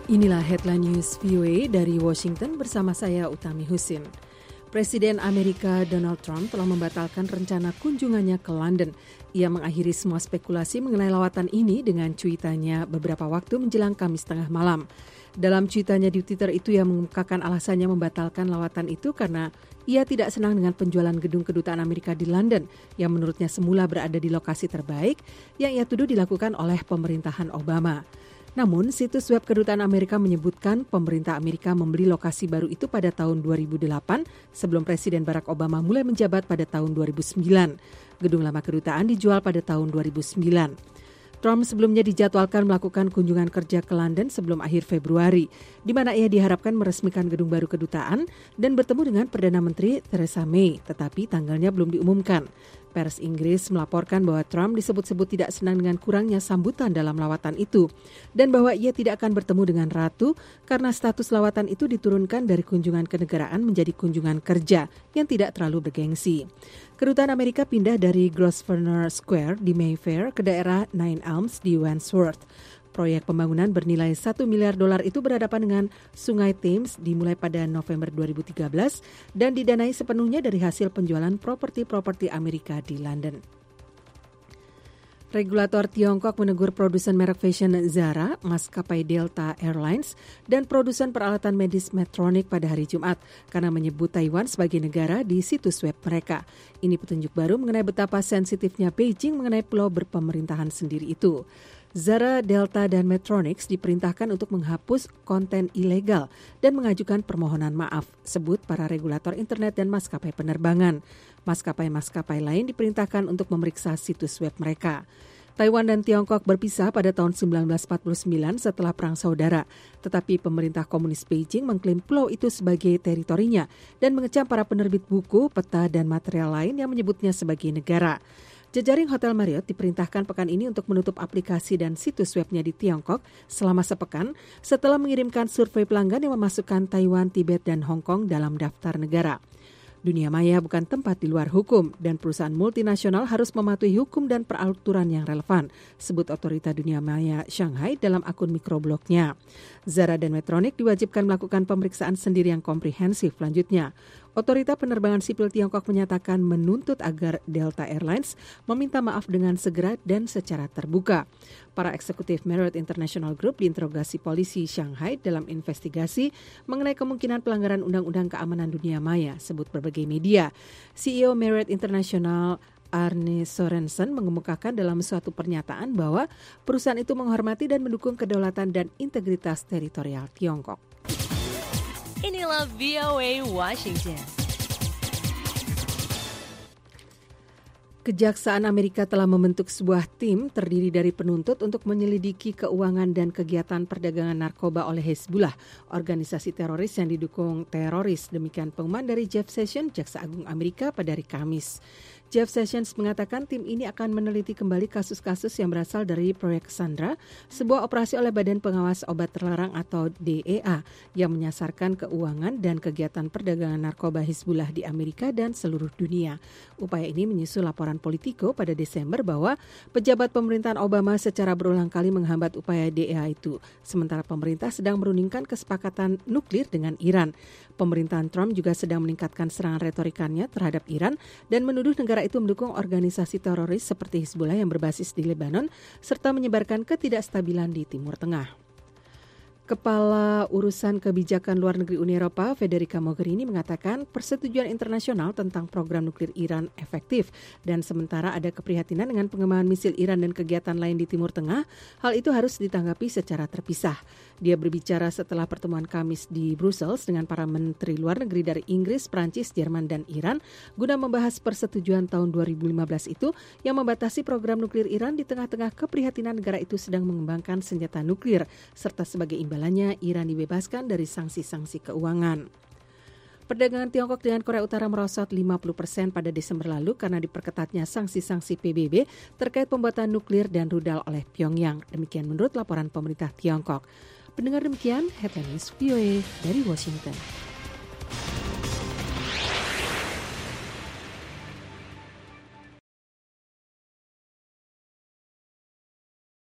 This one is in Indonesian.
Inilah headline news VOA dari Washington bersama saya Utami Husin. Presiden Amerika Donald Trump telah membatalkan rencana kunjungannya ke London. Ia mengakhiri semua spekulasi mengenai lawatan ini dengan cuitannya beberapa waktu menjelang Kamis tengah malam. Dalam cuitannya di Twitter itu ia mengungkapkan alasannya membatalkan lawatan itu karena ia tidak senang dengan penjualan gedung kedutaan Amerika di London yang menurutnya semula berada di lokasi terbaik yang ia tuduh dilakukan oleh pemerintahan Obama. Namun, situs web kedutaan Amerika menyebutkan pemerintah Amerika membeli lokasi baru itu pada tahun 2008 sebelum Presiden Barack Obama mulai menjabat pada tahun 2009. Gedung lama kedutaan dijual pada tahun 2009. Trump sebelumnya dijadwalkan melakukan kunjungan kerja ke London sebelum akhir Februari, di mana ia diharapkan meresmikan gedung baru kedutaan dan bertemu dengan Perdana Menteri Theresa May, tetapi tanggalnya belum diumumkan. Pers Inggris melaporkan bahwa Trump disebut-sebut tidak senang dengan kurangnya sambutan dalam lawatan itu dan bahwa ia tidak akan bertemu dengan Ratu karena status lawatan itu diturunkan dari kunjungan kenegaraan menjadi kunjungan kerja yang tidak terlalu bergengsi. Kedutaan Amerika pindah dari Grosvenor Square di Mayfair ke daerah Nine Elms di Wandsworth. Proyek pembangunan bernilai $1 miliar itu berhadapan dengan Sungai Thames dimulai pada November 2013 dan didanai sepenuhnya dari hasil penjualan properti-properti Amerika di London. Regulator Tiongkok menegur produsen merek fashion Zara, maskapai Delta Airlines, dan produsen peralatan medis Medtronic pada hari Jumat karena menyebut Taiwan sebagai negara di situs web mereka. Ini petunjuk baru mengenai betapa sensitifnya Beijing mengenai pulau berpemerintahan sendiri itu. Zara, Delta, dan Medtronic diperintahkan untuk menghapus konten ilegal dan mengajukan permohonan maaf, sebut para regulator internet dan maskapai penerbangan. Maskapai-maskapai lain diperintahkan untuk memeriksa situs web mereka. Taiwan dan Tiongkok berpisah pada tahun 1949 setelah Perang Saudara, tetapi pemerintah komunis Beijing mengklaim pulau itu sebagai teritorinya dan mengecam para penerbit buku, peta, dan material lain yang menyebutnya sebagai negara. Jejaring Hotel Marriott diperintahkan pekan ini untuk menutup aplikasi dan situs webnya di Tiongkok selama sepekan setelah mengirimkan survei pelanggan yang memasukkan Taiwan, Tibet, dan Hong Kong dalam daftar negara. Dunia maya bukan tempat di luar hukum dan perusahaan multinasional harus mematuhi hukum dan peraturan yang relevan, sebut Otorita Dunia Maya Shanghai dalam akun mikroblognya. Zara dan Medtronic diwajibkan melakukan pemeriksaan sendiri yang komprehensif selanjutnya. Otorita Penerbangan Sipil Tiongkok menyatakan menuntut agar Delta Airlines meminta maaf dengan segera dan secara terbuka. Para eksekutif Marriott International Group diinterogasi polisi Shanghai dalam investigasi mengenai kemungkinan pelanggaran Undang-Undang Keamanan Dunia Maya, sebut berbagai media. CEO Marriott International Arne Sorensen mengemukakan dalam suatu pernyataan bahwa perusahaan itu menghormati dan mendukung kedaulatan dan integritas teritorial Tiongkok. Inilah VOA Washington. Kejaksaan Amerika telah membentuk sebuah tim terdiri dari penuntut untuk menyelidiki keuangan dan kegiatan perdagangan narkoba oleh Hezbollah, organisasi teroris yang didukung teroris. Demikian pengumuman dari Jeff Sessions, Jaksa Agung Amerika pada hari Kamis. Jeff Sessions mengatakan tim ini akan meneliti kembali kasus-kasus yang berasal dari proyek Cassandra, sebuah operasi oleh Badan Pengawas Obat Terlarang atau DEA yang menyasarkan keuangan dan kegiatan perdagangan narkoba Hezbollah di Amerika dan seluruh dunia. Upaya ini menyusul laporan Politico pada Desember bahwa pejabat pemerintahan Obama secara berulang kali menghambat upaya DEA itu, sementara pemerintah sedang merundingkan kesepakatan nuklir dengan Iran. Pemerintahan Trump juga sedang meningkatkan serangan retorikannya terhadap Iran dan menuduh negara itu mendukung organisasi teroris seperti Hezbollah yang berbasis di Lebanon serta menyebarkan ketidakstabilan di Timur Tengah. Kepala Urusan Kebijakan Luar Negeri Uni Eropa, Federica Mogherini, mengatakan persetujuan internasional tentang program nuklir Iran efektif dan sementara ada keprihatinan dengan pengembangan misil Iran dan kegiatan lain di Timur Tengah, hal itu harus ditanggapi secara terpisah. Dia berbicara setelah pertemuan Kamis di Brussels dengan para menteri luar negeri dari Inggris, Prancis, Jerman, dan Iran guna membahas persetujuan tahun 2015 itu yang membatasi program nuklir Iran di tengah-tengah keprihatinan negara itu sedang mengembangkan senjata nuklir serta sebagai imbalannya Iran dibebaskan dari sanksi-sanksi keuangan. Perdagangan Tiongkok dengan Korea Utara merosot 50% pada Desember lalu karena diperketatnya sanksi-sanksi PBB terkait pembuatan nuklir dan rudal oleh Pyongyang. Demikian menurut laporan pemerintah Tiongkok. Pendengar, demikian Headline News VOA dari Washington.